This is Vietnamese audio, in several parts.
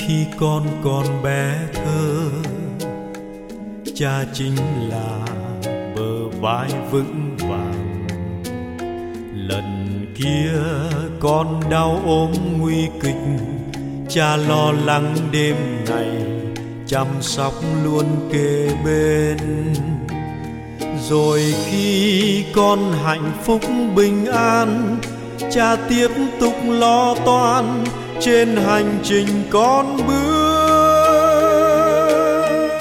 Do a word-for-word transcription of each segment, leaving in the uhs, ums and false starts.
khi con còn bé thơ, cha chính là bờ vai vững vàng. Lần kia con đau ốm nguy kịch, cha lo lắng đêm ngày chăm sóc luôn kề bên. Rồi khi con hạnh phúc bình an, cha tiếp tục lo toan trên hành trình con bước.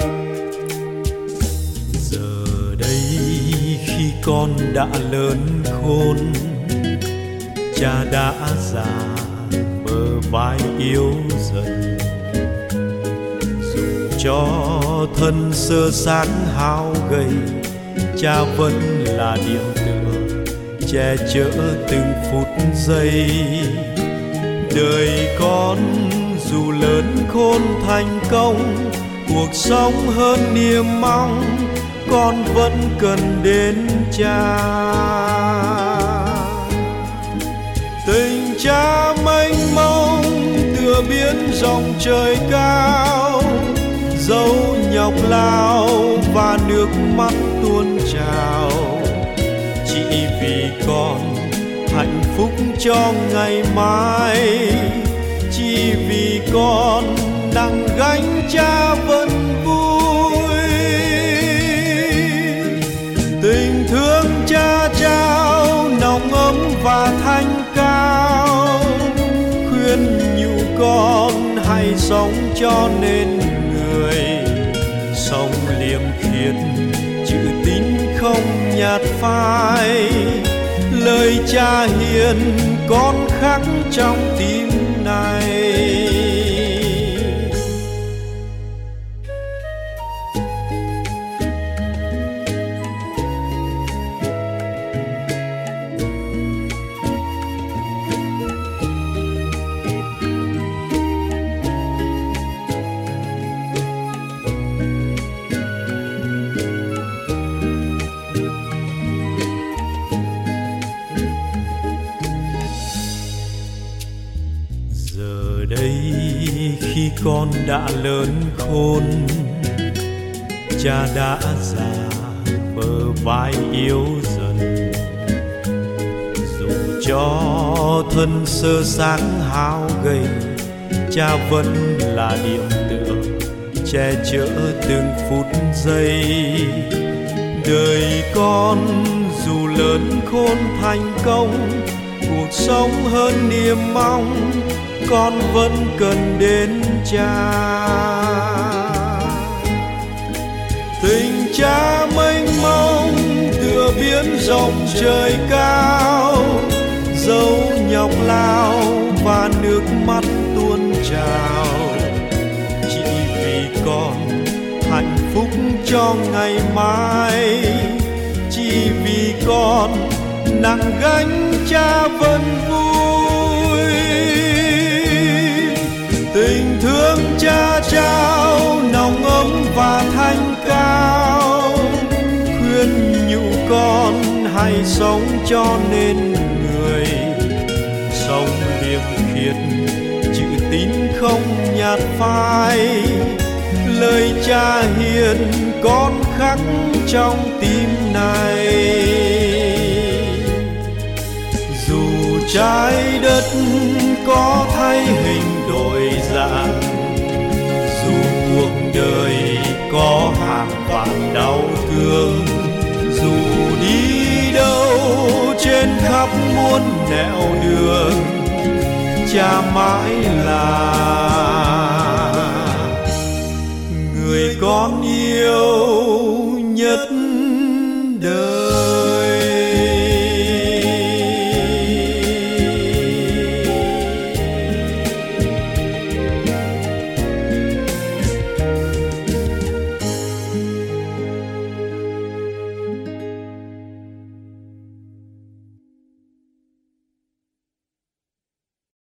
Giờ đây khi con đã lớn khôn, cha đã già bờ vai yếu dần. Dù cho thân sơ xác hao gầy, cha vẫn là điểm tựa che chở từng phút giây. Đời con dù lớn khôn thành công, cuộc sống hơn niềm mong, con vẫn cần đến cha. Tình cha mênh mông tựa biển rộng trời cao, dẫu nhọc lao và nước mắt tuôn trào. Chỉ vì con hạnh phúc cho ngày mai, chỉ vì con nặng gánh cha vẫn vui. Tình thương cha trao nồng ấm và thanh cao, khuyên nhủ con hãy sống cho nên người. Sống liêm khiết chữ tín không nhạt phai, lời cha hiền con khắc trong tim này. Đây khi con đã lớn khôn, cha đã già bờ vai yếu dần. Dù cho thân sơ xác hao gầy, cha vẫn là điểm tựa che chở từng phút giây. Đời con dù lớn khôn thành công, cuộc sống hơn niềm mong, con vẫn cần đến cha. Tình cha mênh mông tựa biển rộng trời cao, dẫu nhọc lao và nước mắt tuôn trào. Chỉ vì con hạnh phúc cho ngày mai, chỉ vì con nặng gánh cha vẫn vui. Tình thương cha trao nồng ấm và thanh cao, khuyên nhủ con hãy sống cho nên người. Sống liêm khiết chữ tín không nhạt phai, lời cha hiền con khắc trong tim này. Dù trái đất có thay hình đổi dạng, dù cuộc đời có hàng vạn đau thương, dù đi đâu trên khắp muôn nẻo đường, cha mãi là người con yêu nhất.